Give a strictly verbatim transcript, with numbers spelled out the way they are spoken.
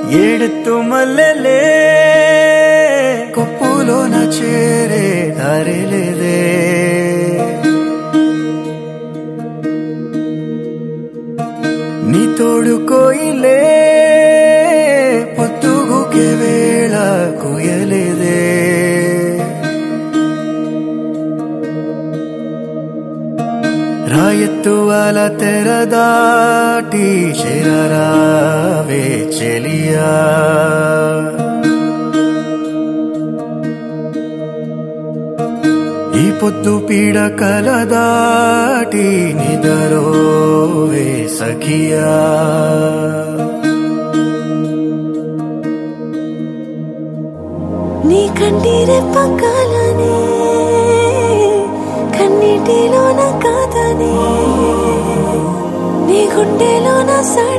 ఏడుతూ మల్లెలే కొప్పులోన చేరే దారిలేదే నీ తోడు కోయిలే పొత్తుగుకే వేళ కుయలేదే రాయెత్తు అల తెర దాటి చేరరావే చెలియా ఈ పొద్దు పీడ కల దాటి నిదరోవే సఖియా నీ కంటిరే పక్కలనే కన్నీటిలోన కాదని నీ గుండెలోన సడి